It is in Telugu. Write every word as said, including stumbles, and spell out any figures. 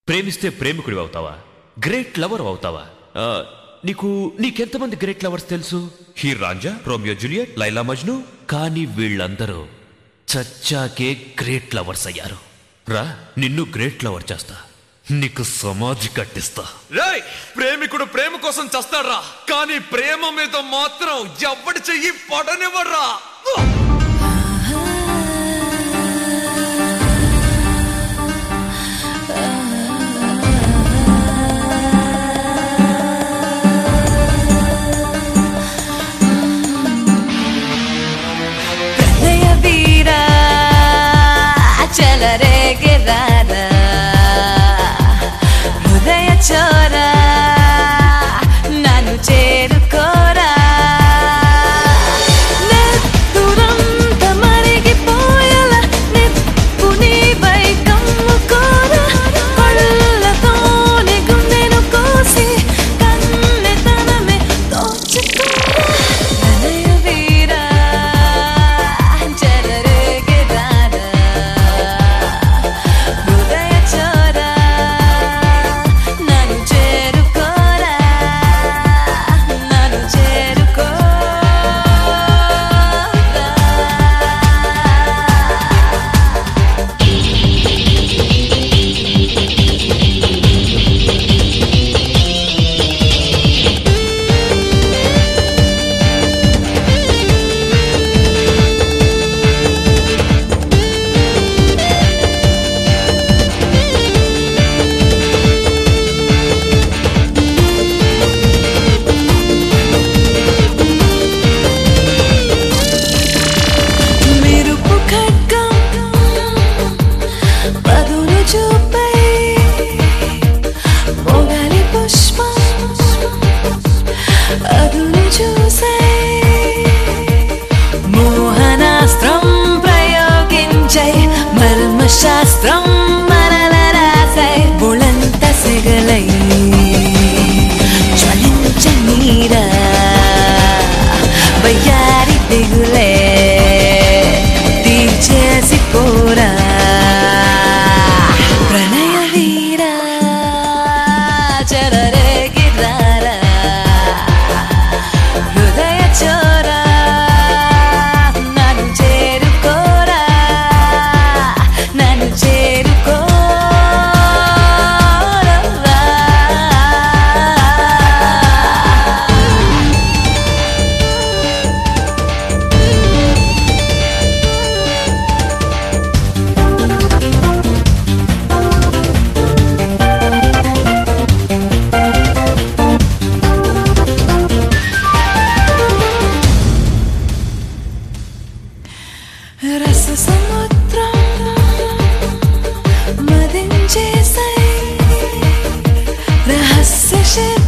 ప్రేమిస్తే ప్రేమికుడివి అవుతావా, గ్రేట్ లవర్ అవుతావా? నీకు నీకెంతమంది గ్రేట్ లవర్స్ తెలుసు? Heer Ranjha, Romeo Juliet, Laila Majnu. కానీ వీళ్ళందరూ చచ్చాకే గ్రేట్ లవర్స్ అయ్యారు. రా, నిన్ను గ్రేట్ లవర్ చేస్తా, నీకు సమాధి కట్టిస్తా. రేయ్, ప్రేమికుడు ప్రేమ కోసం చస్తాడ్రా, కానీ ప్రేమ మీద మాత్రం ఎవ్వడి చెయ్యి పడనివ్వడ్రా. హృదయ చోరా నన్ను చేరుకోరా, నెత్తురంత మరిగిపోయేలా నిప్పు నీపై కమ్ముకోరా, కళ్ళతోనే గుండెను కోసి కన్నెతనమే దోచుకోరా. హృదయ వీరా చెలరేగిరారా, హృదయ చోరా నన్ను చేరుకోరా, నన్ను చేరుకోరా. మెరుపు ఖడ్గం పదును చూపై మొగలి పుష్పం అదును చూసై మోహనాస్త్రం ప్రయోగించై మర్మశాస్త్రం మనల రాసై బుళంత సెగలై జ్వలించనీరా వయ్యారి దిగులే తీర్చేసి పోరా. ప్రణయ వీరా చెలరేగిరారా, హృదయ చోరా నన్ను చేరుకోరా, నన్ను చేరుకోరా. రస సముద్రం మదించేసై రహస్య